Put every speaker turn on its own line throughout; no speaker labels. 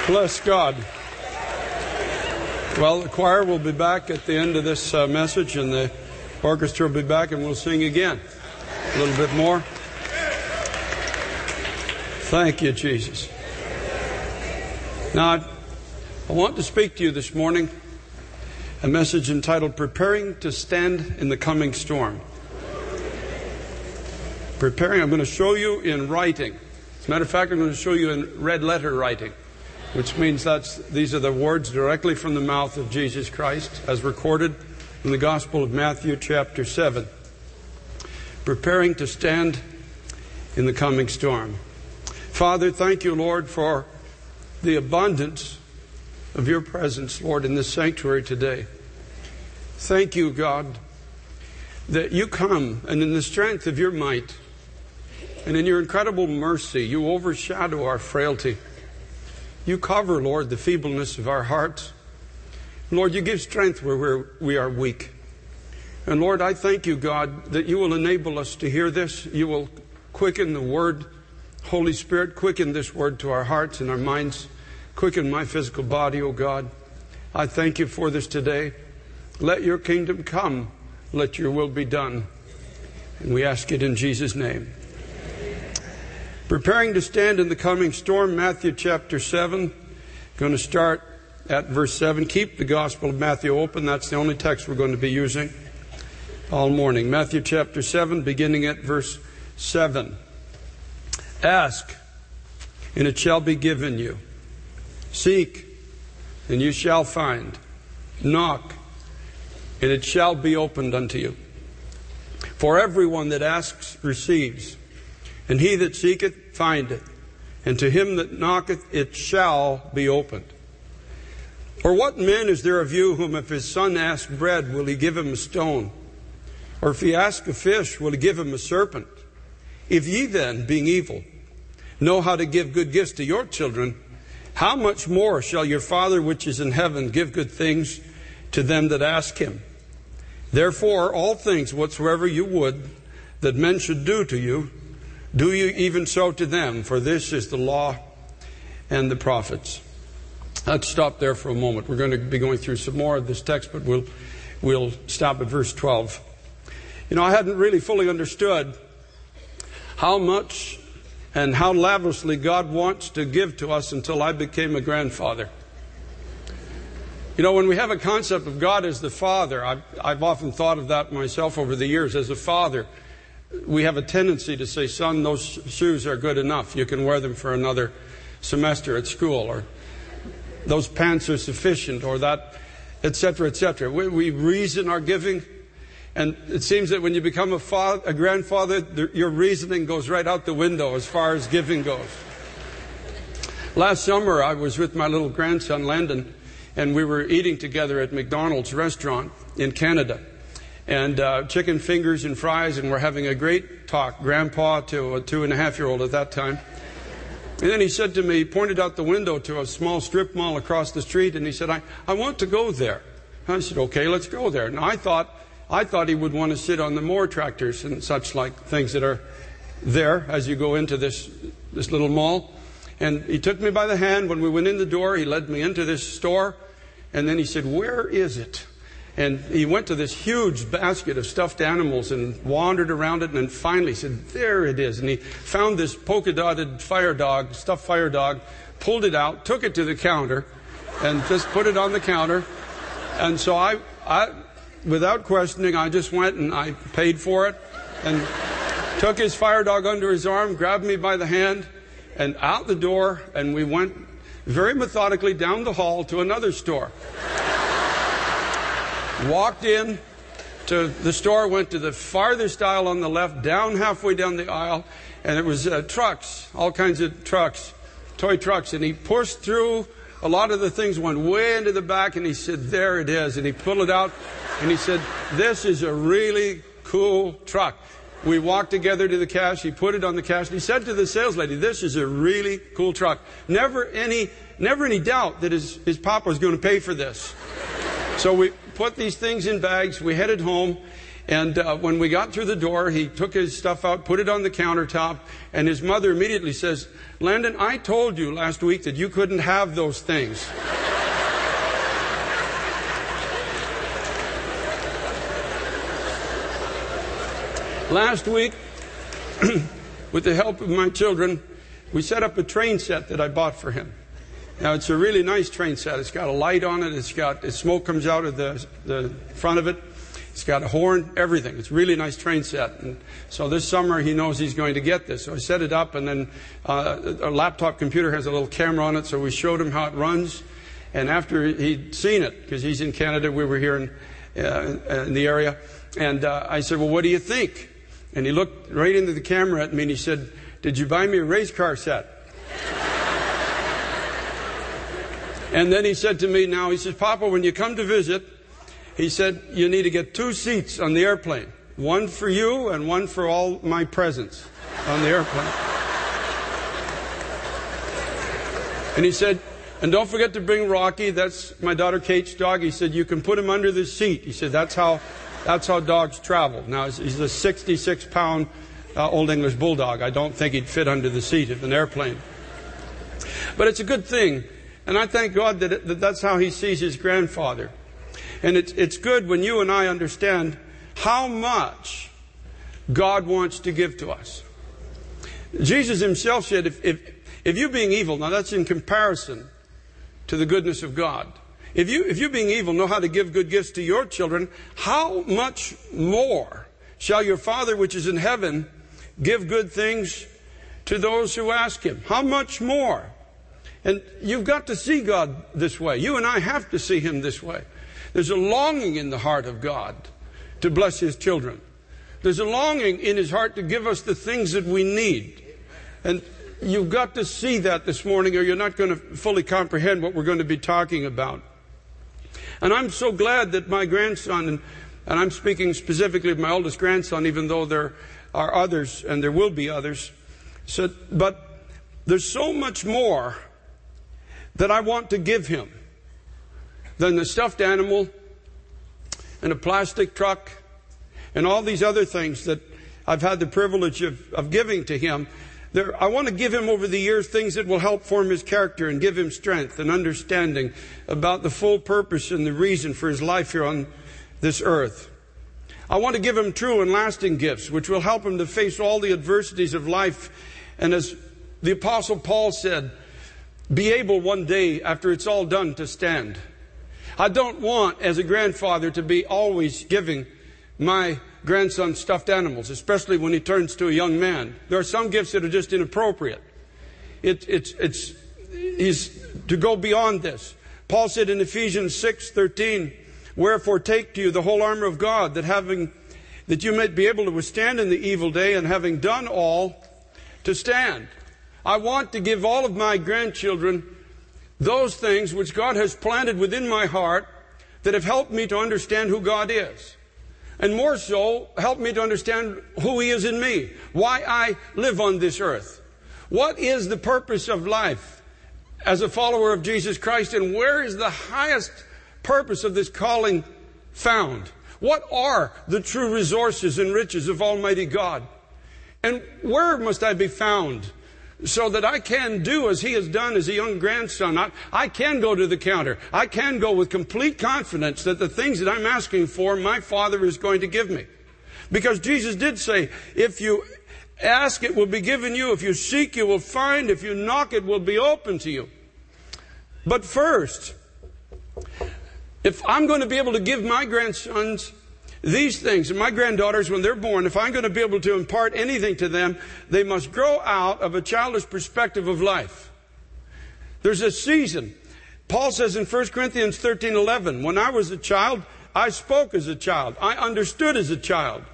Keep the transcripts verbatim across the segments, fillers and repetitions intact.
Bless God. Well, the choir will be back at the end of this uh, message, and the orchestra will be back, and we'll sing again a little bit more. Thank you, Jesus. Now, I want to speak to you this morning a message entitled Preparing to Stand in the Coming Storm. Preparing, I'm going to show you in writing. As a matter of fact, I'm going to show you in red letter writing, which means that's these are the words directly from the mouth of Jesus Christ as recorded in the Gospel of Matthew chapter seven. Preparing to stand in the coming storm. Father, thank you, Lord, for the abundance of your presence, Lord, in this sanctuary today. Thank you, God, that you come and in the strength of your might and in your incredible mercy, you overshadow our frailty. You cover, Lord, the feebleness of our hearts. Lord, you give strength where we're, we are weak. And Lord, I thank you, God, that you will enable us to hear this. You will quicken the word. Holy Spirit, quicken this word to our hearts and our minds. Quicken my physical body, O God. I thank you for this today. Let your kingdom come. Let your will be done. And we ask it in Jesus' name. Preparing to stand in the coming storm, Matthew chapter seven. Going to start at verse seven. Keep the Gospel of Matthew open. That's the only text we're going to be using all morning. Matthew chapter seven, beginning at verse seven. Ask, and it shall be given you. Seek, and you shall find. Knock, and it shall be opened unto you. For everyone that asks receives, and he that seeketh findeth, and to him that knocketh it shall be opened. Or what man is there of you whom if his son ask bread, will he give him a stone? Or if he ask a fish, will he give him a serpent? If ye then, being evil, know how to give good gifts to your children, how much more shall your Father which is in heaven give good things to them that ask him? Therefore, all things whatsoever you would that men should do to you, do you even so to them, for this is the law and the prophets. Let's stop there for a moment. We're going to be going through some more of this text, but we'll we'll stop at verse twelve. You know, I hadn't really fully understood how much and how lavishly God wants to give to us until I became a grandfather. You know, when we have a concept of God as the Father, I've, I've often thought of that myself over the years. As a father, we have a tendency to say, son, those shoes are good enough. You can wear them for another semester at school. Or those pants are sufficient. Or that, et cetera, et cetera. We, we reason our giving. And it seems that when you become a, father, a grandfather, the, your reasoning goes right out the window as far as giving goes. Last summer, I was with my little grandson, Landon, and we were eating together at McDonald's restaurant in Canada. And uh, chicken fingers and fries, and we're having a great talk. Grandpa to a two and a half year old at that time. And then he said to me, he pointed out the window to a small strip mall across the street, and he said, I, I want to go there. And I said, okay, let's go there. Now I thought, I thought he would want to sit on the Moore tractors and such like things that are there as you go into this, this little mall. And he took me by the hand. When we went in the door, he led me into this store. And then he said, where is it? And he went to this huge basket of stuffed animals and wandered around it, and then finally said, there it is. And he found this polka-dotted fire dog, stuffed fire dog, pulled it out, took it to the counter, and just put it on the counter. And so I, I without questioning, I just went and I paid for it and took his fire dog under his arm, grabbed me by the hand, and out the door, and we went very methodically down the hall to another store. Walked in to the store, went to the farthest aisle on the left, down halfway down the aisle, and it was uh, trucks, all kinds of trucks, toy trucks. And he pushed through a lot of the things, went way into the back, and he said, there it is. And he pulled it out, and he said, this is a really cool truck. We walked together to the cash. He put it on the cash, and he said to the sales lady, this is a really cool truck. Never any, never any doubt that his, his papa was going to pay for this. So we put these things in bags. We headed home, And uh, when we got through the door, he took his stuff out, put it on the countertop, and his mother immediately says, Landon, I told you last week that you couldn't have those things. Last week, with the help of my children, we set up a train set that I bought for him. Now, it's a really nice train set. It's got a light on it. It's got, the smoke comes out of the, the front of it. It's got a horn, everything. It's a really nice train set. And so this summer, he knows he's going to get this. So I set it up, and then uh, a laptop computer has a little camera on it, so we showed him how it runs. And after he'd seen it, because he's in Canada, we were here in, uh, in the area, and uh, I said, well, what do you think? And he looked right into the camera at me and he said, did you buy me a race car set? And then he said to me now, he says, Papa, when you come to visit, he said, you need to get two seats on the airplane. One for you and one for all my presents on the airplane. And he said, and don't forget to bring Rocky. That's my daughter Kate's dog. He said, you can put him under the seat. He said, that's how... That's how dogs travel. Now, he's a sixty-six pound uh, Old English Bulldog. I don't think he'd fit under the seat of an airplane. But it's a good thing. And I thank God that, it, that that's how he sees his grandfather. And it's, it's good when you and I understand how much God wants to give to us. Jesus himself said, if, if, if you being evil, now that's in comparison to the goodness of God. If you, if you being evil know how to give good gifts to your children, how much more shall your Father which is in heaven give good things to those who ask him? How much more? And you've got to see God this way. You and I have to see him this way. There's a longing in the heart of God to bless his children. There's a longing in his heart to give us the things that we need. And you've got to see that this morning, or you're not going to fully comprehend what we're going to be talking about. And I'm so glad that my grandson, and, and I'm speaking specifically of my oldest grandson, even though there are others, and there will be others, said, but there's so much more that I want to give him than the stuffed animal and a plastic truck and all these other things that I've had the privilege of, of giving to him. There, I want to give him over the years things that will help form his character and give him strength and understanding about the full purpose and the reason for his life here on this earth. I want to give him true and lasting gifts which will help him to face all the adversities of life. And as the Apostle Paul said, be able one day after it's all done to stand. I don't want, as a grandfather, to be always giving my grandson stuffed animals, especially when he turns to a young man. There are some gifts that are just inappropriate. It, it's, it's, he's to go beyond this. Paul said in Ephesians six thirteen, wherefore take to you the whole armor of God, that having, that you may be able to withstand in the evil day, and having done all, to stand. I want to give all of my grandchildren those things which God has planted within my heart that have helped me to understand who God is. And more so, help me to understand who he is in me. Why I live on this earth. What is the purpose of life as a follower of Jesus Christ? And where is the highest purpose of this calling found? What are the true resources and riches of Almighty God? And where must I be found so that I can do as he has done as a young grandson? I, I can go to the counter. I can go with complete confidence that the things that I'm asking for, my Father is going to give me. Because Jesus did say, if you ask, it will be given you. If you seek, you will find. If you knock, it will be open to you. But first, if I'm going to be able to give my grandsons these things, and my granddaughters, when they're born, if I'm going to be able to impart anything to them, they must grow out of a childish perspective of life. There's a season. Paul says in First Corinthians thirteen eleven, when I was a child, I spoke as a child. I understood as a child.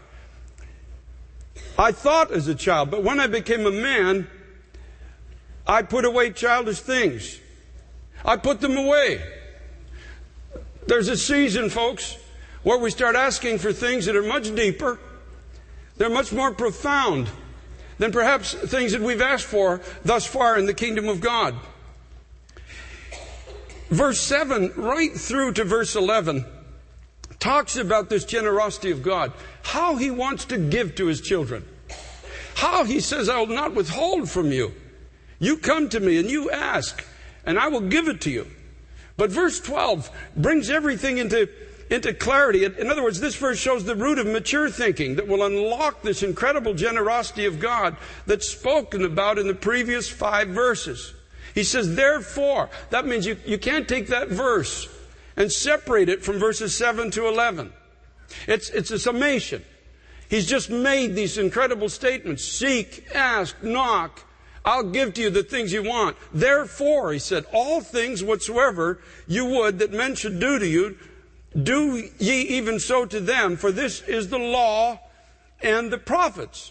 I thought as a child. But when I became a man, I put away childish things. I put them away. There's a season, folks, where we start asking for things that are much deeper, they're much more profound than perhaps things that we've asked for thus far in the kingdom of God. Verse seven, right through to verse eleven, talks about this generosity of God, how He wants to give to His children, how He says, I will not withhold from you. You come to me and you ask, and I will give it to you. But verse twelve brings everything into, into clarity. In other words, this verse shows the root of mature thinking that will unlock this incredible generosity of God that's spoken about in the previous five verses. He says, therefore, that means you, you can't take that verse and separate it from verses seven to eleven. It's, it's a summation. He's just made these incredible statements. Seek, ask, knock. I'll give to you the things you want. Therefore, he said, all things whatsoever you would that men should do to you, do ye even so to them, for this is the law and the prophets.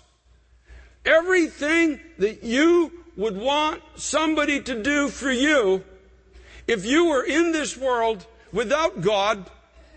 Everything that you would want somebody to do for you, if you were in this world without God,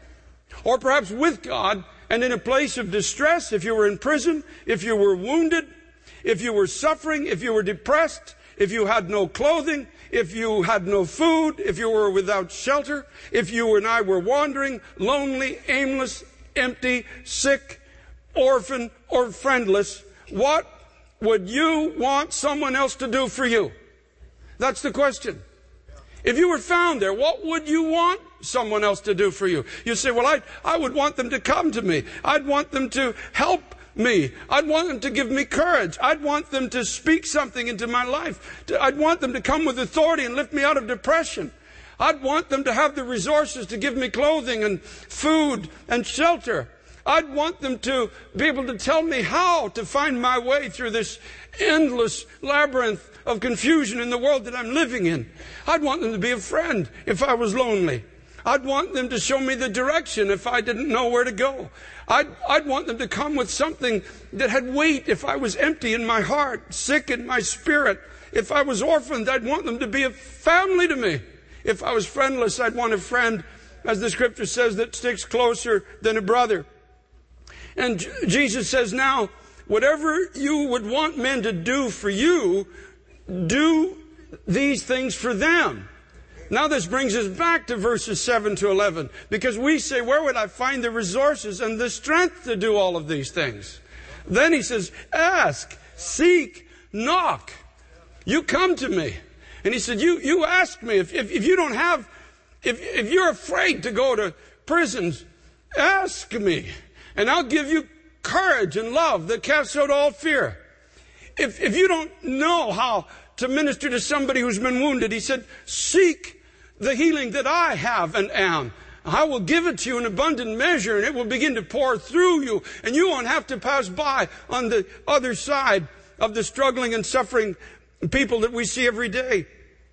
or perhaps with God, and in a place of distress, if you were in prison, if you were wounded, if you were suffering, if you were depressed, if you had no clothing, if you had no food, if you were without shelter, if you and I were wandering, lonely, aimless, empty, sick, orphan, or friendless, what would you want someone else to do for you? That's the question. If you were found there, what would you want someone else to do for you? You say, well, I, I would want them to come to me. I'd want them to help me. I'd want them to give me courage. I'd want them to speak something into my life. I'd want them to come with authority and lift me out of depression. I'd want them to have the resources to give me clothing and food and shelter. I'd want them to be able to tell me how to find my way through this endless labyrinth of confusion in the world that I'm living in. I'd want them to be a friend if I was lonely. I'd want them to show me the direction if I didn't know where to go. I'd, I'd want them to come with something that had weight if I was empty in my heart, sick in my spirit. If I was orphaned, I'd want them to be a family to me. If I was friendless, I'd want a friend, as the scripture says, that sticks closer than a brother. And Jesus says, now, whatever you would want men to do for you, do these things for them. Now this brings us back to verses seven to eleven, because we say, where would I find the resources and the strength to do all of these things? Then he says, ask, seek, knock. You come to me. And he said, you, you ask me. If, if, if you don't have, if, if you're afraid to go to prisons, ask me. And I'll give you courage and love that casts out all fear. If, if you don't know how to minister to somebody who's been wounded, he said, seek the healing that I have and am. I will give it to you in abundant measure, and it will begin to pour through you, and you won't have to pass by on the other side of the struggling and suffering people that we see every day.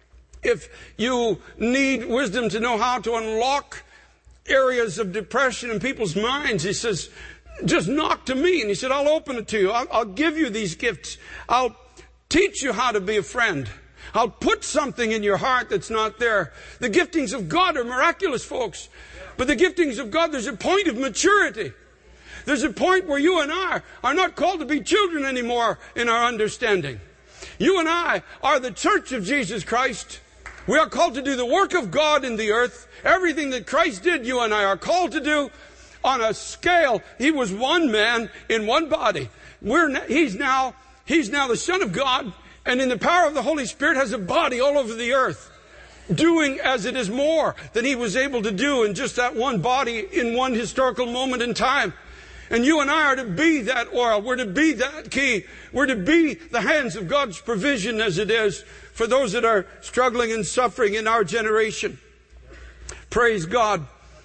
If you need wisdom to know how to unlock areas of depression in people's minds, he says, just knock to me. And he said, I'll open it to you. I'll, I'll give you these gifts. I'll teach you how to be a friend. I'll put something in your heart that's not there. The giftings of God are miraculous, folks. But the giftings of God, there's a point of maturity. There's a point where you and I are not called to be children anymore in our understanding. You and I are the church of Jesus Christ. We are called to do the work of God in the earth. Everything that Christ did, you and I are called to do on a scale. He was one man in one body. We're, he's now, he's now the Son of God, and in the power of the Holy Spirit has a body all over the earth, doing as it is more than he was able to do in just that one body in one historical moment in time. And you and I are to be that oil. We're to be that key. We're to be the hands of God's provision as it is for those that are struggling and suffering in our generation. Praise God.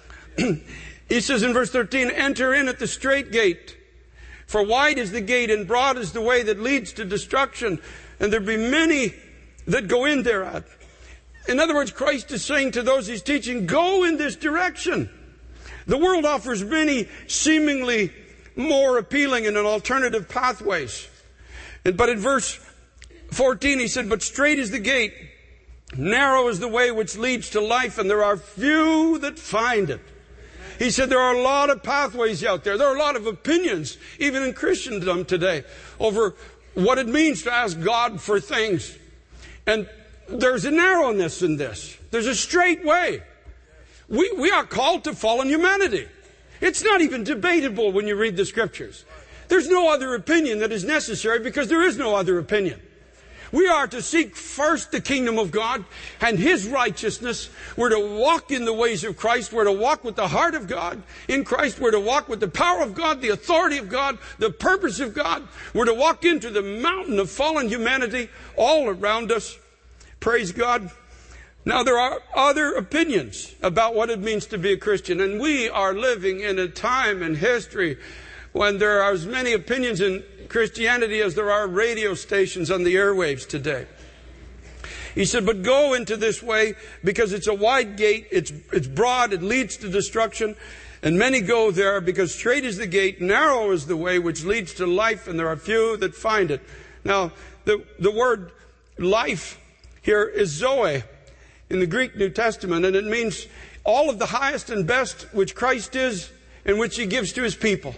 He says in verse thirteen, enter in at the straight gate. For wide is the gate and broad is the way that leads to destruction, and there be many that go in thereat. In other words, Christ is saying to those he's teaching, go in this direction. The world offers many seemingly more appealing and alternative pathways. But in verse fourteen he said, but straight is the gate, narrow is the way which leads to life, and there are few that find it. He said there are a lot of pathways out there. There are a lot of opinions, even in Christendom today, over what it means to ask God for things. And there's a narrowness in this. There's a straight way. We, we are called to fallen humanity. It's not even debatable when you read the Scriptures. There's no other opinion that is necessary because there is no other opinion. We are to seek first the kingdom of God and His righteousness. We're to walk in the ways of Christ. We're to walk with the heart of God in Christ. We're to walk with the power of God, the authority of God, the purpose of God. We're to walk into the mountain of fallen humanity all around us. Praise God. Now, there are other opinions about what it means to be a Christian. And we are living in a time in history when there are as many opinions in Christianity as there are radio stations on the airwaves today. He said, but go into this way because it's a wide gate, it's, it's broad, it leads to destruction, and many go there because straight is the gate, narrow is the way which leads to life, and there are few that find it. Now, the, the word life here is Zoe in the Greek New Testament, and it means all of the highest and best which Christ is and which He gives to His people.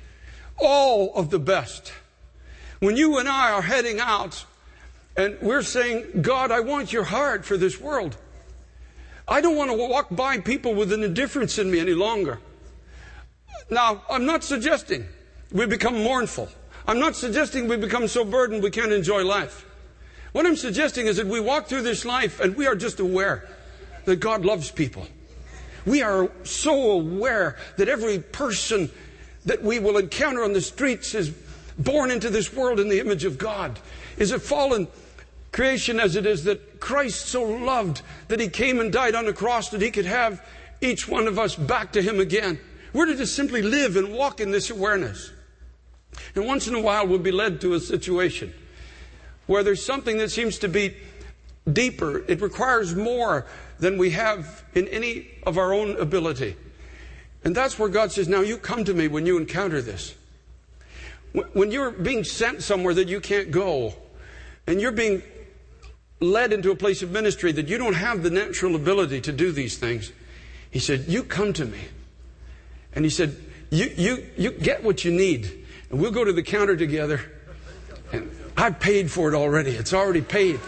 All of the best. When you and I are heading out and we're saying, God, I want your heart for this world. I don't want to walk by people with an indifference in me any longer. Now, I'm not suggesting we become mournful. I'm not suggesting we become so burdened we can't enjoy life. What I'm suggesting is that we walk through this life and we are just aware that God loves people. We are so aware that every person that we will encounter on the streets is born into this world in the image of God, is a fallen creation as it is that Christ so loved that He came and died on the cross that He could have each one of us back to Him again. We're to just simply live and walk in this awareness. And once in a while we'll be led to a situation where there's something that seems to be deeper. It requires more than we have in any of our own ability. And that's where God says, now you come to me when you encounter this. When you're being sent somewhere that you can't go, and you're being led into a place of ministry that you don't have the natural ability to do these things, He said, you come to me. And He said, you, you, you get what you need, and we'll go to the counter together. And I paid for it already. It's already paid.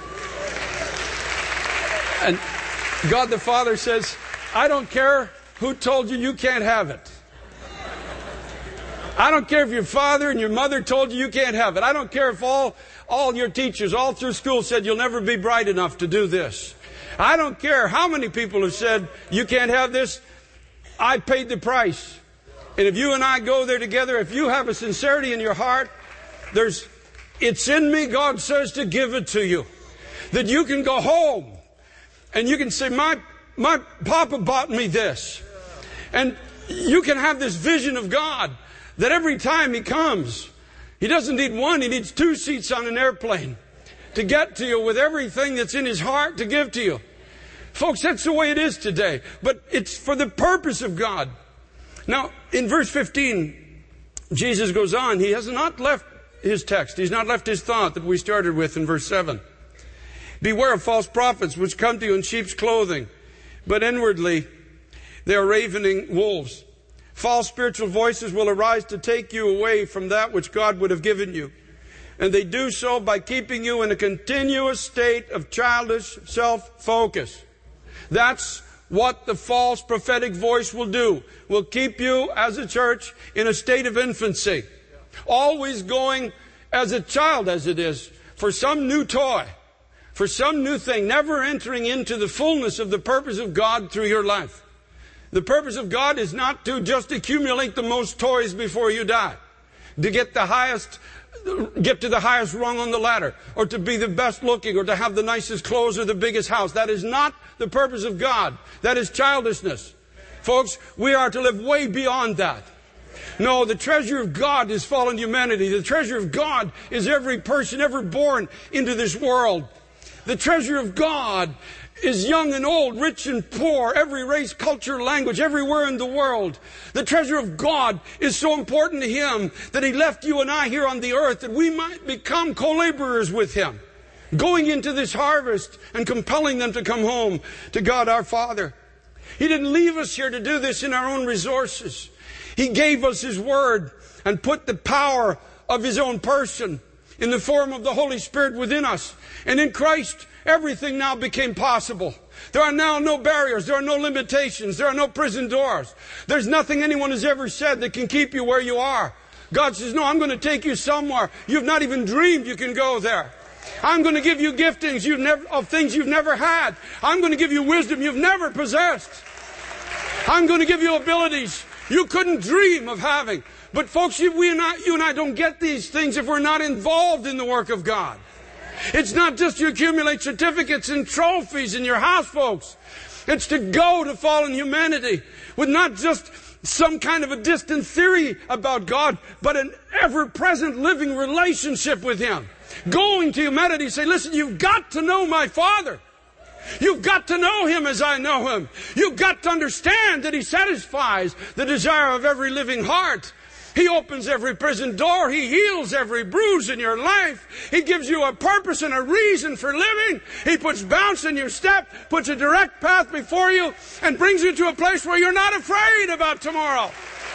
And God the Father says, I don't care who told you you can't have it. I don't care if your father and your mother told you you can't have it. I don't care if all, all your teachers all through school said you'll never be bright enough to do this. I don't care how many people have said you can't have this. I paid the price. And if you and I go there together, if you have a sincerity in your heart, there's, it's in me, God says, to give it to you. That you can go home and you can say, my, my Papa bought me this. And you can have this vision of God that every time He comes, He doesn't need one, He needs two seats on an airplane to get to you with everything that's in His heart to give to you. Folks, that's the way it is today. But it's for the purpose of God. Now, in verse fifteen, Jesus goes on. He has not left His text. He's not left His thought that we started with in verse seven. Beware of false prophets which come to you in sheep's clothing, but inwardly they are ravening wolves. False spiritual voices will arise to take you away from that which God would have given you. And they do so by keeping you in a continuous state of childish self-focus. That's what the false prophetic voice will do. Will keep you as a church in a state of infancy. Always going as a child as it is for some new toy, for some new thing, never entering into the fullness of the purpose of God through your life. The purpose of God is not to just accumulate the most toys before you die, to get the highest, get to the highest rung on the ladder, or to be the best looking, or to have the nicest clothes or the biggest house. That is not the purpose of God. That is childishness. Folks, we are to live way beyond that. No, the treasure of God is fallen humanity. The treasure of God is every person ever born into this world. The treasure of God is young and old, rich and poor, every race, culture, language, everywhere in the world. The treasure of God is so important to Him that He left you and I here on the earth that we might become co-laborers with Him, going into this harvest and compelling them to come home to God our Father. He didn't leave us here to do this in our own resources. He gave us His Word and put the power of His own person in the form of the Holy Spirit within us. And in Christ, everything now became possible. There are now no barriers. There are no limitations. There are no prison doors. There's nothing anyone has ever said that can keep you where you are. God says, no, I'm going to take you somewhere you've not even dreamed you can go there. I'm going to give you giftings you've never, of things you've never had. I'm going to give you wisdom you've never possessed. I'm going to give you abilities you couldn't dream of having. But folks, you, we and I, you and I don't get these things if we're not involved in the work of God. It's not just you accumulate certificates and trophies in your house, folks. It's to go to fallen humanity with not just some kind of a distant theory about God, but an ever-present living relationship with Him. Going to humanity and say, listen, you've got to know my Father. You've got to know Him as I know Him. You've got to understand that He satisfies the desire of every living heart. He opens every prison door. He heals every bruise in your life. He gives you a purpose and a reason for living. He puts bounce in your step, puts a direct path before you, and brings you to a place where you're not afraid about tomorrow.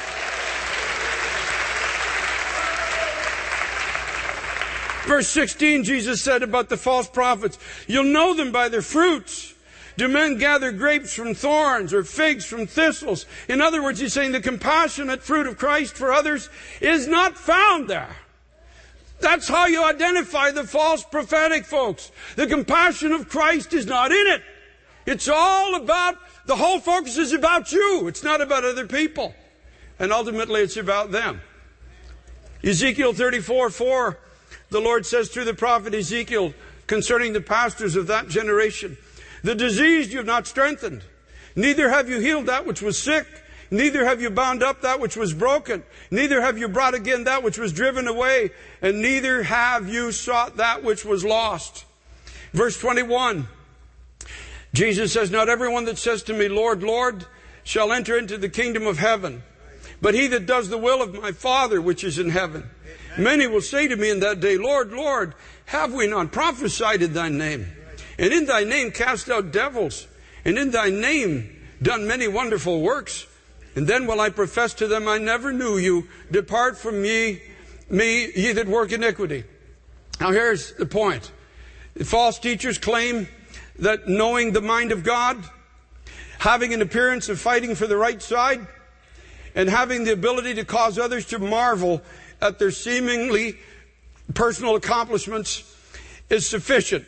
Verse sixteen, Jesus said about the false prophets, you'll know them by their fruits. Do men gather grapes from thorns or figs from thistles? In other words, he's saying the compassionate fruit of Christ for others is not found there. That's how you identify the false prophetic, folks. The compassion of Christ is not in it. It's all about, the whole focus is about you. It's not about other people. And ultimately it's about them. Ezekiel thirty-four four, the Lord says through the prophet Ezekiel concerning the pastors of that generation, the diseased you have not strengthened, neither have you healed that which was sick, neither have you bound up that which was broken, neither have you brought again that which was driven away, and neither have you sought that which was lost. Verse twenty-one, Jesus says, not everyone that says to me, Lord, Lord, shall enter into the kingdom of heaven, but he that does the will of my Father which is in heaven. Many will say to me in that day, Lord, Lord, have we not prophesied in thy name? And in thy name cast out devils, and in thy name done many wonderful works. And then will I profess to them, I never knew you. Depart from me, me, ye that work iniquity. Now here's the point. The false teachers claim that knowing the mind of God, having an appearance of fighting for the right side, and having the ability to cause others to marvel at their seemingly personal accomplishments is sufficient.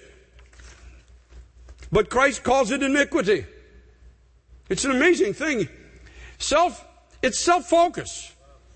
But Christ calls it iniquity. It's an amazing thing. Self, it's self-focus.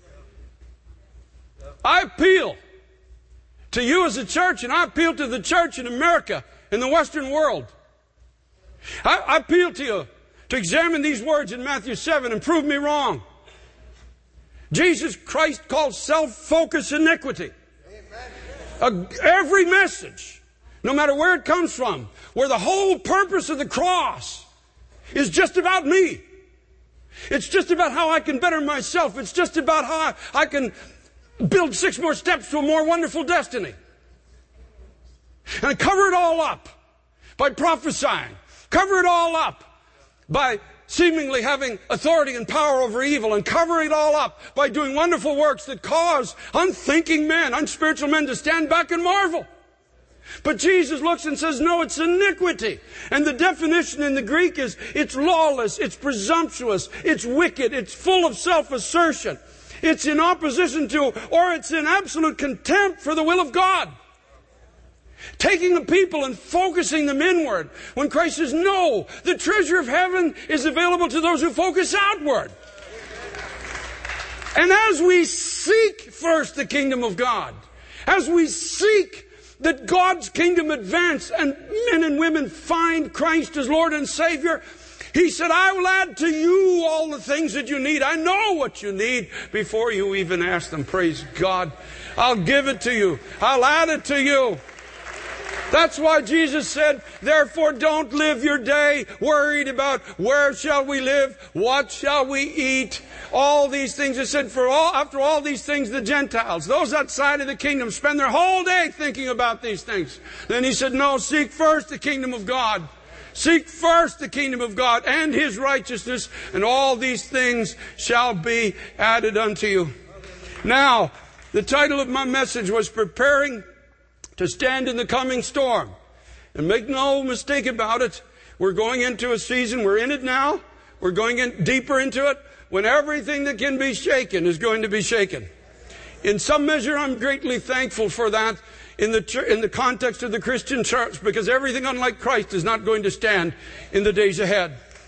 I appeal to you as a church, and I appeal to the church in America, in the Western world. I, I appeal to you to examine these words in Matthew seven and prove me wrong. Jesus Christ calls self-focus iniquity. Uh, every message, no matter where it comes from, where the whole purpose of the cross is just about me. It's just about how I can better myself. It's just about how I, I can build six more steps to a more wonderful destiny. And I cover it all up by prophesying. Cover it all up by seemingly having authority and power over evil, and cover it all up by doing wonderful works that cause unthinking men, unspiritual men to stand back and marvel. But Jesus looks and says, no, it's iniquity. And the definition in the Greek is, it's lawless, it's presumptuous, it's wicked, it's full of self-assertion. It's in opposition to, or it's in absolute contempt for the will of God. Taking the people and focusing them inward, when Christ says, no, the treasure of heaven is available to those who focus outward. And as we seek first the kingdom of God, as we seek that God's kingdom advance and men and women find Christ as Lord and Savior, He said, I will add to you all the things that you need. I know what you need before you even ask them. Praise God. I'll give it to you. I'll add it to you. That's why Jesus said, therefore don't live your day worried about where shall we live, what shall we eat, all these things. He said, for all, after all these things, the Gentiles, those outside of the kingdom, spend their whole day thinking about these things. Then He said, no, seek first the kingdom of God. Seek first the kingdom of God and His righteousness, and all these things shall be added unto you. Now, the title of my message was Preparing to stand in the coming storm. And make no mistake about it, we're going into a season, we're in it now, we're going in deeper into it, when everything that can be shaken is going to be shaken. In some measure, I'm greatly thankful for that in the church, in the context of the Christian church, because everything unlike Christ is not going to stand in the days ahead.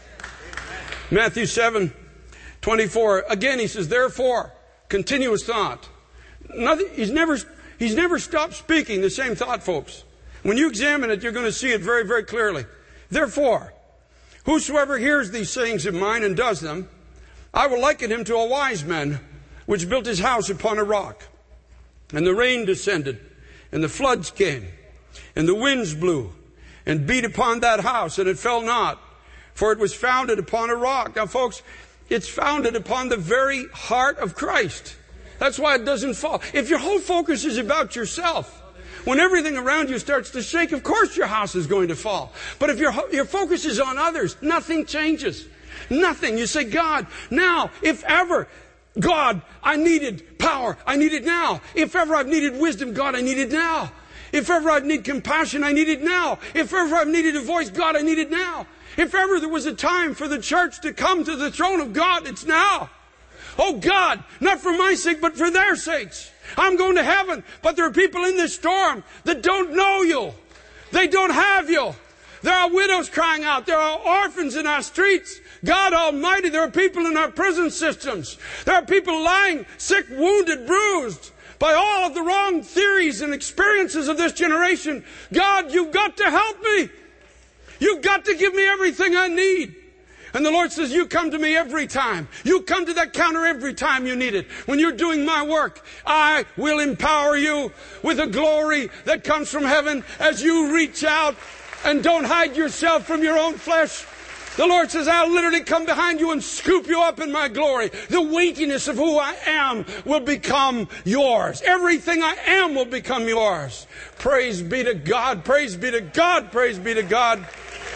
Amen. Matthew seven twenty-four. Again, he says, therefore, continuous thought. Nothing, he's never, he's never stopped speaking the same thought, folks. When you examine it, you're going to see it very, very clearly. Therefore, whosoever hears these sayings of mine and does them, I will liken him to a wise man which built his house upon a rock. And the rain descended, and the floods came, and the winds blew, and beat upon that house, and it fell not, for it was founded upon a rock. Now, folks, it's founded upon the very heart of Christ. That's why it doesn't fall. If your whole focus is about yourself, when everything around you starts to shake, of course your house is going to fall. But if your, your focus is on others, nothing changes. Nothing. You say, God, now, if ever, God, I needed power. I need it now. If ever I've needed wisdom, God, I need it now. If ever I've needed compassion, I need it now. If ever I've needed a voice, God, I need it now. If ever there was a time for the church to come to the throne of God, it's now. Oh God, not for my sake, but for their sakes. I'm going to heaven, but there are people in this storm that don't know you. They don't have you. There are widows crying out. There are orphans in our streets. God Almighty, there are people in our prison systems. There are people lying sick, wounded, bruised by all of the wrong theories and experiences of this generation. God, you've got to help me. You've got to give me everything I need. And the Lord says, you come to me every time. You come to that counter every time you need it. When you're doing my work, I will empower you with a glory that comes from heaven as you reach out and don't hide yourself from your own flesh. The Lord says, I'll literally come behind you and scoop you up in my glory. The weightiness of who I am will become yours. Everything I am will become yours. Praise be to God. Praise be to God. Praise be to God.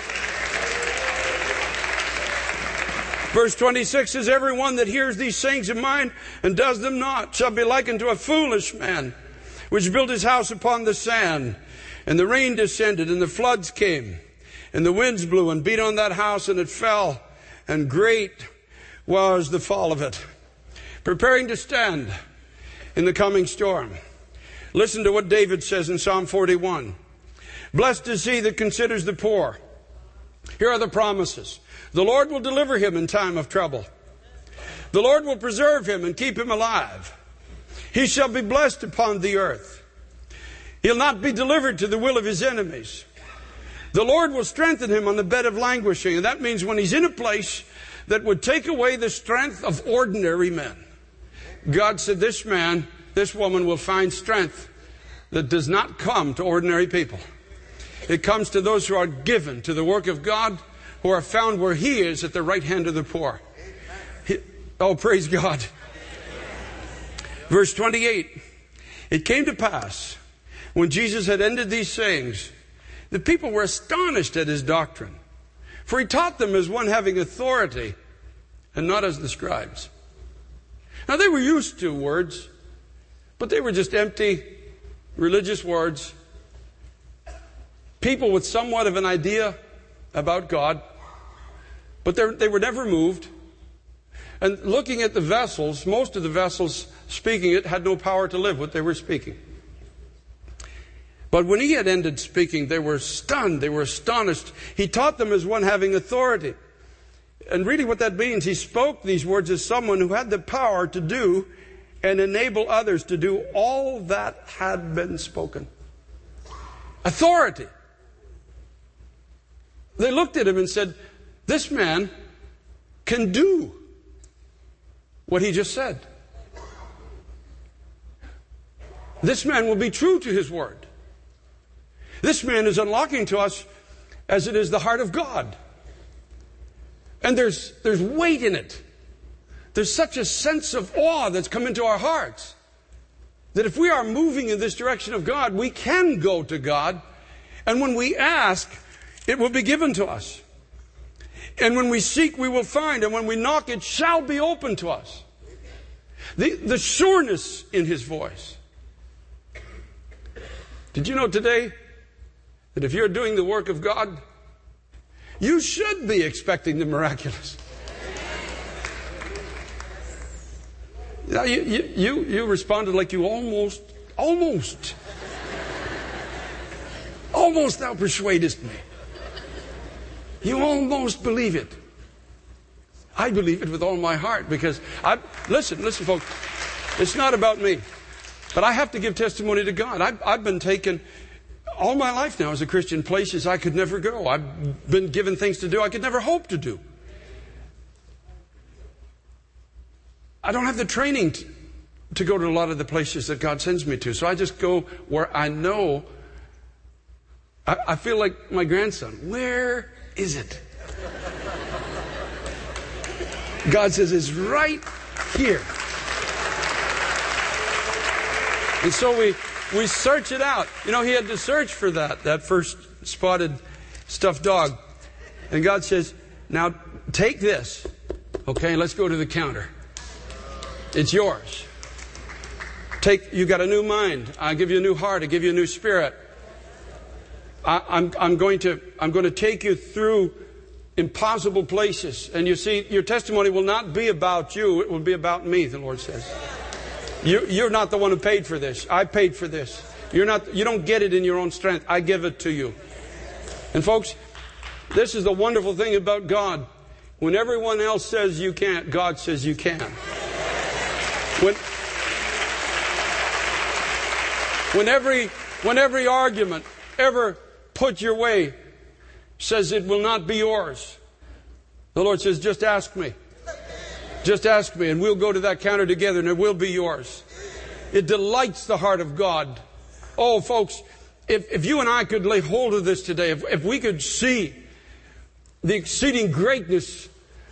Verse twenty-six says, everyone that hears these sayings of mine and does them not shall be likened to a foolish man, which built his house upon the sand. And the rain descended, and the floods came, and the winds blew and beat on that house, and it fell, and great was the fall of it. Preparing to stand in the coming storm. Listen to what David says in Psalm forty-one. Blessed is he that considers the poor. Here are the promises. The Lord will deliver him in time of trouble. The Lord will preserve him and keep him alive. He shall be blessed upon the earth. He'll not be delivered to the will of his enemies. The Lord will strengthen him on the bed of languishing. And that means when he's in a place that would take away the strength of ordinary men. God said this man, this woman will find strength that does not come to ordinary people. It comes to those who are given to the work of God, who are found where he is at the right hand of the poor. He, oh, praise God. Verse twenty-eight. It came to pass, when Jesus had ended these sayings, the people were astonished at his doctrine. For he taught them as one having authority, and not as the scribes. Now they were used to words, but they were just empty religious words. People with somewhat of an idea about God, but they were never moved. And looking at the vessels, most of the vessels speaking it had no power to live what they were speaking. But when he had ended speaking, they were stunned, they were astonished. He taught them as one having authority. And really what that means, he spoke these words as someone who had the power to do and enable others to do all that had been spoken. Authority. They looked at him and said, this man can do what he just said. This man will be true to his word. This man is unlocking to us as it is the heart of God. And there's, there's weight in it. There's such a sense of awe that's come into our hearts that if we are moving in this direction of God, we can go to God. And when we ask, it will be given to us. And when we seek, we will find. And when we knock, it shall be open to us. The, the sureness in his voice. Did you know today that if you're doing the work of God, you should be expecting the miraculous? Now, you, you, you, you responded like you almost, almost, almost thou persuadest me. You almost believe it. I believe it with all my heart because I listen, listen, folks. It's not about me, but I have to give testimony to God. I've, I've been taken all my life now as a Christian places I could never go. I've been given things to do I could never hope to do. I don't have the training to, to go to a lot of the places that God sends me to, so I just go where I know. I, I feel like my grandson. Where is it? God says it's right here. And so we, we search it out. You know, he had to search for that, that first spotted stuffed dog. And God says, now take this, okay, let's go to the counter. It's yours. Take, you got a new mind. I give you a new heart. I give you a new spirit. I, I'm, I'm going to, I'm going to take you through impossible places. And you see, your testimony will not be about you. It will be about me, the Lord says. You, you're not the one who paid for this. I paid for this. You're not, you don't get it in your own strength. I give it to you. And folks, this is the wonderful thing about God. When everyone else says you can't, God says you can. When, when every, when every argument ever put your way says it will not be yours, the Lord says, just ask me. Just ask me and we'll go to that counter together and it will be yours. It delights the heart of God. Oh, folks, if, if you and I could lay hold of this today, if, if we could see the exceeding greatness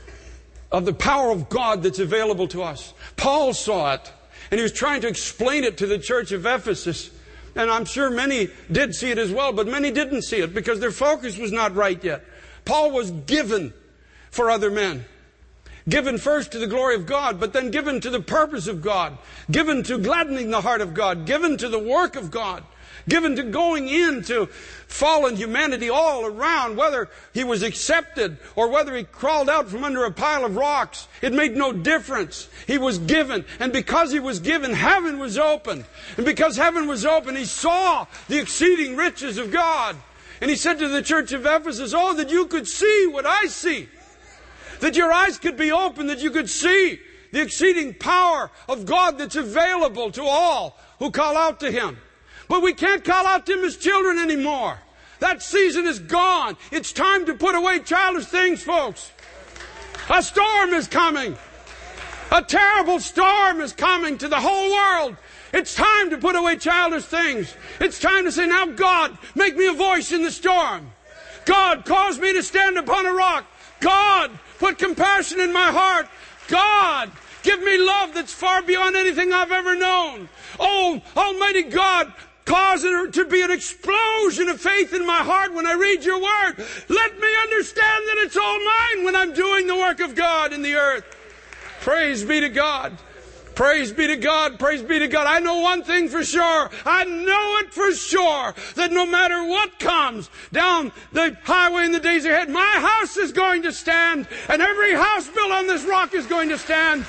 of the power of God that's available to us. Paul saw it and he was trying to explain it to the church of Ephesus. And I'm sure many did see it as well, but many didn't see it because their focus was not right yet. Paul was given for other men. Given first to the glory of God, but then given to the purpose of God. Given to gladdening the heart of God. Given to the work of God. Given to going into fallen humanity all around, whether he was accepted or whether he crawled out from under a pile of rocks. It made no difference. He was given. And because he was given, heaven was opened. And because heaven was open, he saw the exceeding riches of God. And he said to the church of Ephesus, oh, that you could see what I see. That your eyes could be open, that you could see the exceeding power of God that's available to all who call out to Him. But we can't call out to Him as children anymore. That season is gone. It's time to put away childish things, folks. A storm is coming. A terrible storm is coming to the whole world. It's time to put away childish things. It's time to say, now God, make me a voice in the storm. God, cause me to stand upon a rock. God, put compassion in my heart. God, give me love that's far beyond anything I've ever known. Oh, Almighty God, cause it to be an explosion of faith in my heart when I read your word. Let me understand that it's all mine when I'm doing the work of God in the earth. Praise be to God. Praise be to God. Praise be to God. I know one thing for sure. I know it for sure that no matter what comes down the highway in the days ahead, my house is going to stand, and every house built on this rock is going to stand.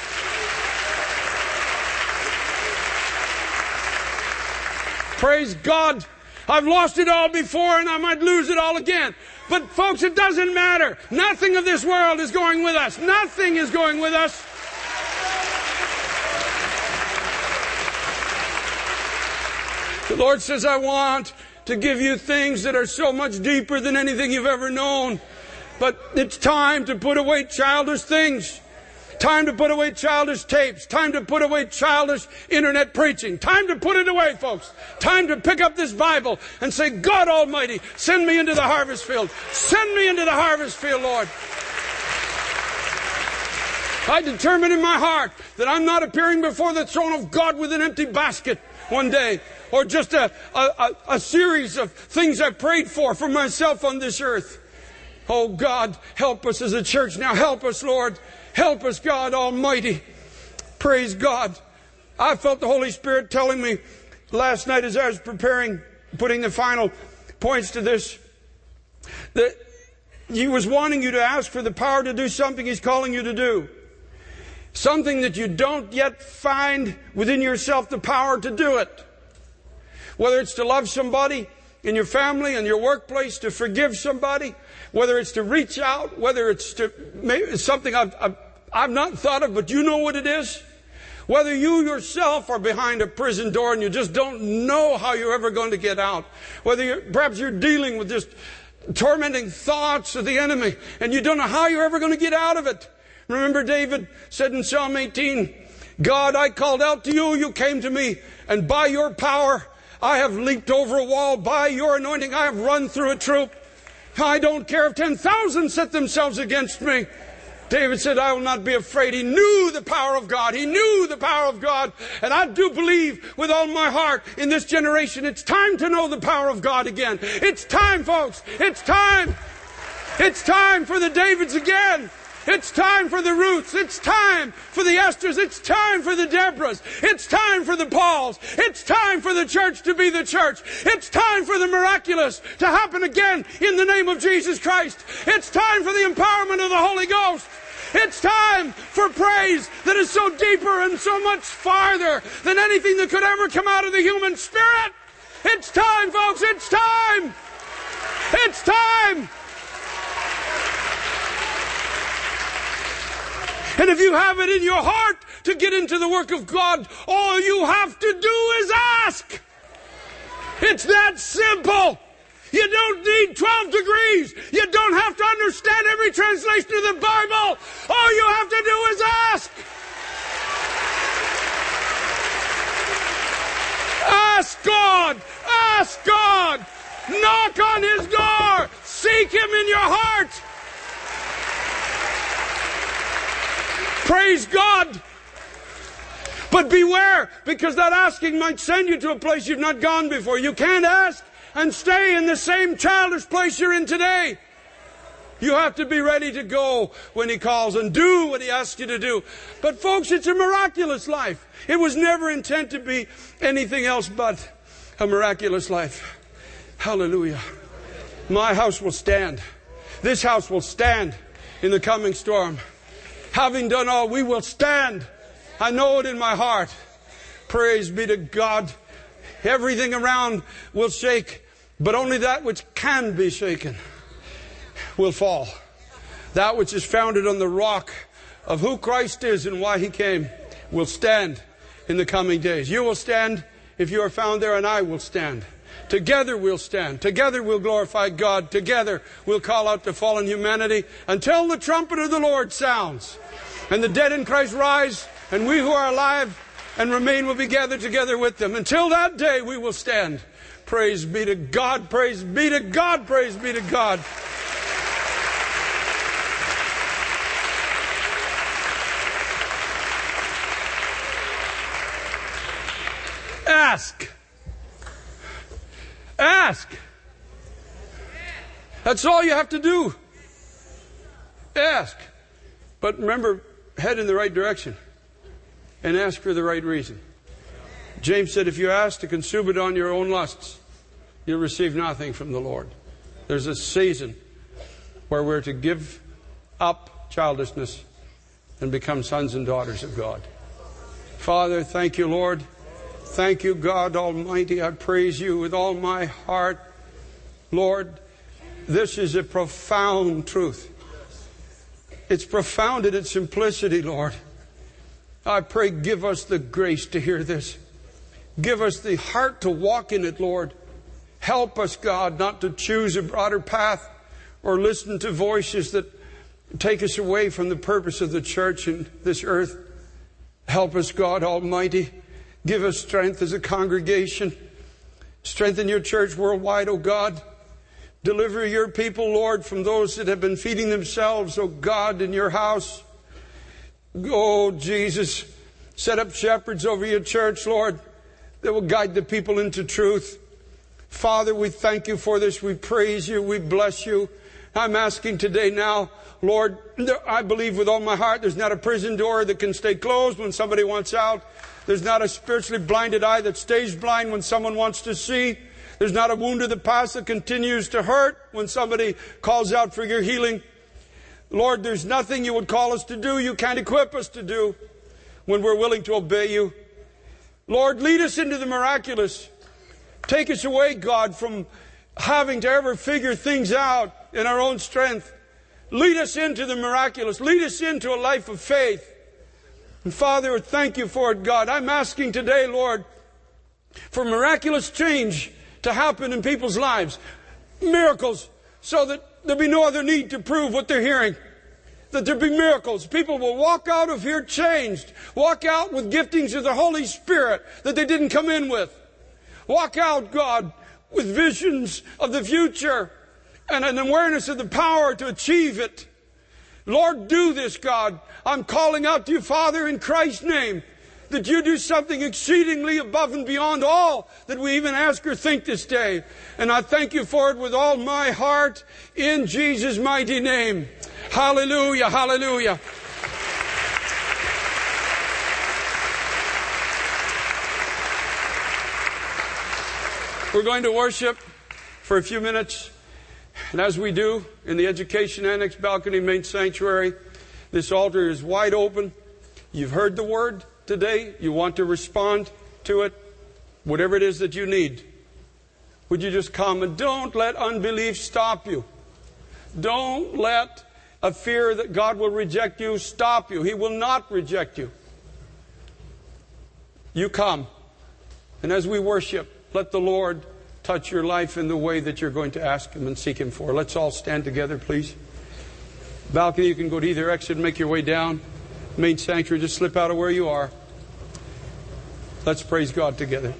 Praise God. I've lost it all before and I might lose it all again. But folks, it doesn't matter. Nothing of this world is going with us. Nothing is going with us. The Lord says, I want to give you things that are so much deeper than anything you've ever known. But it's time to put away childish things. Time to put away childish tapes. Time to put away childish internet preaching. Time to put it away, folks. Time to pick up this Bible and say, God Almighty, send me into the harvest field. Send me into the harvest field, Lord. I determine in my heart that I'm not appearing before the throne of God with an empty basket one day, or just a, a, a series of things I prayed for for myself on this earth. Oh God, help us as a church now. Help us, Lord. Help us, God Almighty. Praise God. I felt the Holy Spirit telling me, last night as I was preparing, putting the final points to this, that He was wanting you to ask for the power to do something He's calling you to do. Something that you don't yet find within yourself the power to do it. Whether it's to love somebody in your family and your workplace, to forgive somebody, whether it's to reach out, whether it's to maybe it's something I've, I've, I've not thought of, but you know what it is. Whether you yourself are behind a prison door and you just don't know how you're ever going to get out. Whether you're, perhaps you're dealing with just tormenting thoughts of the enemy and you don't know how you're ever going to get out of it. Remember David said in Psalm eighteen, God, I called out to you, you came to me, and by your power I have leaped over a wall. By your anointing I have run through a troop. I don't care if ten thousand set themselves against me. David said, I will not be afraid. He knew the power of God. He knew the power of God. And I do believe with all my heart in this generation, it's time to know the power of God again. It's time, folks. It's time. It's time for the Davids again. It's time for the Ruths. It's time for the Esthers. It's time for the Deborahs. It's time for the Pauls. It's time for the church to be the church. It's time for the miraculous to happen again in the name of Jesus Christ. It's time for the empowerment of the Holy Ghost. It's time for praise that is so deeper and so much farther than anything that could ever come out of the human spirit. It's time, folks. It's time. It's time. And if you have it in your heart to get into the work of God, all you have to do is ask. It's that simple. You don't need twelve degrees. You don't have to understand every translation of the Bible. All you have to do is ask. Ask God. Ask God. Knock on His door. Seek Him in your heart. Praise God. But beware, because that asking might send you to a place you've not gone before. You can't ask and stay in the same childish place you're in today. You have to be ready to go when He calls and do what He asks you to do. But folks, it's a miraculous life. It was never intended to be anything else but a miraculous life. Hallelujah. My house will stand. This house will stand in the coming storm. Having done all, we will stand. I know it in my heart. Praise be to God. Everything around will shake, but only that which can be shaken will fall. That which is founded on the rock of who Christ is and why He came will stand in the coming days. You will stand if you are found there, and I will stand. Together we'll stand. Together we'll glorify God. Together we'll call out to fallen humanity until the trumpet of the Lord sounds. And the dead in Christ rise, and we who are alive and remain will be gathered together with them. Until that day we will stand. Praise be to God. Praise be to God. Praise be to God. Ask. Ask. That's all you have to do. Ask. But remember, head in the right direction. And ask for the right reason. James said, if you ask to consume it on your own lusts, you'll receive nothing from the Lord. There's a season where we're to give up childishness and become sons and daughters of God. Father, thank you, Lord. Thank you, God Almighty. I praise you with all my heart. Lord, this is a profound truth. It's profound in its simplicity, Lord. I pray, give us the grace to hear this. Give us the heart to walk in it, Lord. Help us, God, not to choose a broader path or listen to voices that take us away from the purpose of the church in this earth. Help us, God Almighty. Give us strength as a congregation. Strengthen your church worldwide, O God. Deliver your people, Lord, from those that have been feeding themselves, O God, in your house. Oh, Jesus, set up shepherds over your church, Lord, that will guide the people into truth. Father, we thank you for this. We praise you. We bless you. I'm asking today now, Lord, I believe with all my heart there's not a prison door that can stay closed when somebody wants out. There's not a spiritually blinded eye that stays blind when someone wants to see. There's not a wound of the past that continues to hurt when somebody calls out for your healing. Lord, there's nothing you would call us to do, you can't equip us to do when we're willing to obey you. Lord, lead us into the miraculous. Take us away, God, from having to ever figure things out in our own strength. Lead us into the miraculous. Lead us into a life of faith. And Father, thank you for it, God. I'm asking today, Lord, for miraculous change to happen in people's lives. Miracles, so that there'll be no other need to prove what they're hearing. That there be miracles. People will walk out of here changed. Walk out with giftings of the Holy Spirit that they didn't come in with. Walk out, God, with visions of the future and an awareness of the power to achieve it. Lord, do this, God. I'm calling out to you, Father, in Christ's name, that you do something exceedingly above and beyond all that we even ask or think this day. And I thank you for it with all my heart in Jesus' mighty name. Hallelujah, hallelujah. We're going to worship for a few minutes. And as we do in the Education Annex Balcony Main Sanctuary, this altar is wide open. You've heard the word today. You want to respond to it. Whatever it is that you need. Would you just come, and don't let unbelief stop you. Don't let a fear that God will reject you stop you. He will not reject you. You come. And as we worship, let the Lord touch your life in the way that you're going to ask Him and seek Him for. Let's all stand together, please. Balcony, you can go to either exit and make your way down. Main sanctuary, just slip out of where you are. Let's praise God together.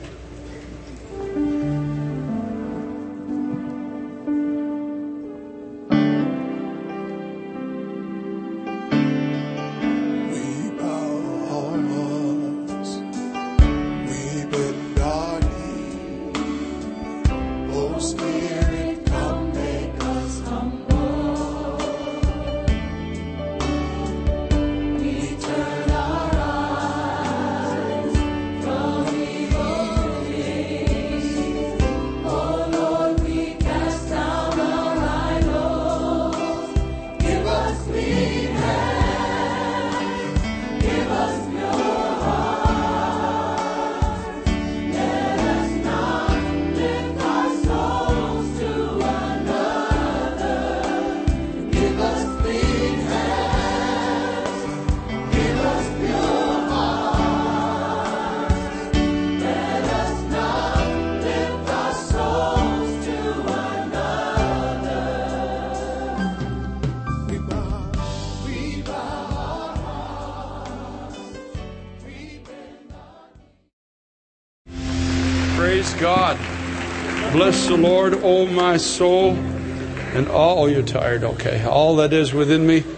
God. Bless the Lord, O my soul, and all... Oh, you're tired. Okay. All that is within me.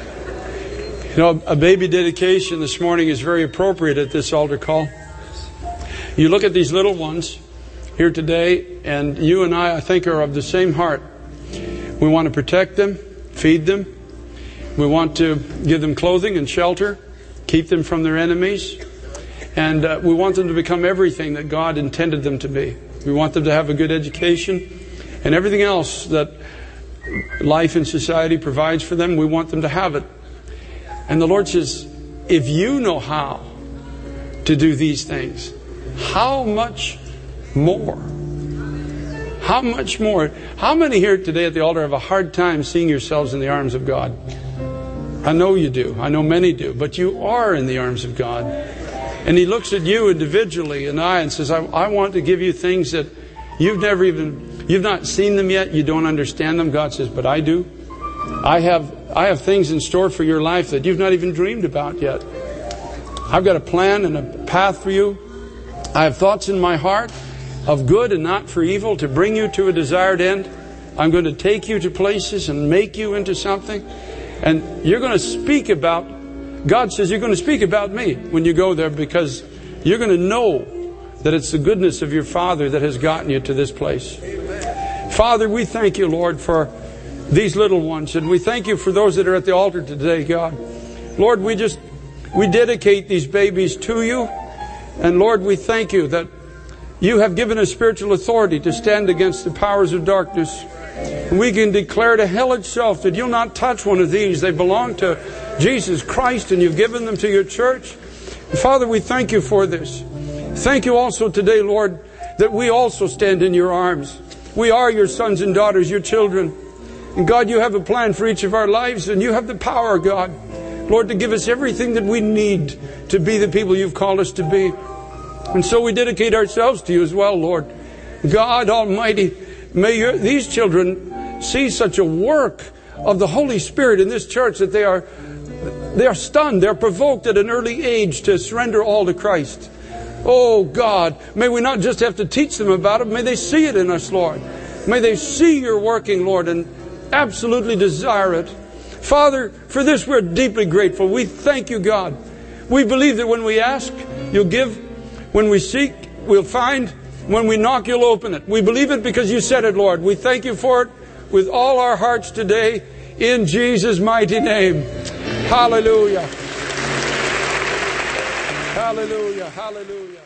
You know, a baby dedication this morning is very appropriate at this altar call. You look at these little ones here today, and you and I, I think, are of the same heart. We want to protect them, feed them. We want to give them clothing and shelter, keep them from their enemies. And uh, we want them to become everything that God intended them to be. We want them to have a good education and everything else that life and society provides for them. We want them to have it. And the Lord says, if you know how to do these things, how much more? How much more? How many here today at the altar have a hard time seeing yourselves in the arms of God? I know you do. I know many do. But you are in the arms of God. And He looks at you individually and I and says, I, I want to give you things that you've never even, you've not seen them yet. You don't understand them. God says, but I do. I have, I have things in store for your life that you've not even dreamed about yet. I've got a plan and a path for you. I have thoughts in my heart of good and not for evil to bring you to a desired end. I'm going to take you to places and make you into something. And you're going to speak about God says you're going to speak about me when you go there, because you're going to know that it's the goodness of your Father that has gotten you to this place. Amen. Father, we thank you, Lord, for these little ones. And we thank you for those that are at the altar today, God. Lord, we just, we dedicate these babies to you. And Lord, we thank you that you have given us spiritual authority to stand against the powers of darkness. And we can declare to hell itself that you'll not touch one of these. They belong to Jesus Christ, and you've given them to your church. And Father, we thank you for this. Thank you also today, Lord, that we also stand in your arms. We are your sons and daughters, your children. And God, you have a plan for each of our lives, and you have the power, God, Lord, to give us everything that we need to be the people you've called us to be. And so we dedicate ourselves to you as well, Lord. God Almighty, may your, these children see such a work of the Holy Spirit in this church that they are, they are stunned, they're provoked at an early age to surrender all to Christ. Oh God, may we not just have to teach them about it, may they see it in us, Lord. May they see your working, Lord, and absolutely desire it. Father, for this we're deeply grateful. We thank you, God. We believe that when we ask, you'll give. When we seek, we'll find. When we knock, you'll open it. We believe it because you said it, Lord. We thank you for it with all our hearts today in Jesus' mighty name. Hallelujah. Hallelujah. Hallelujah.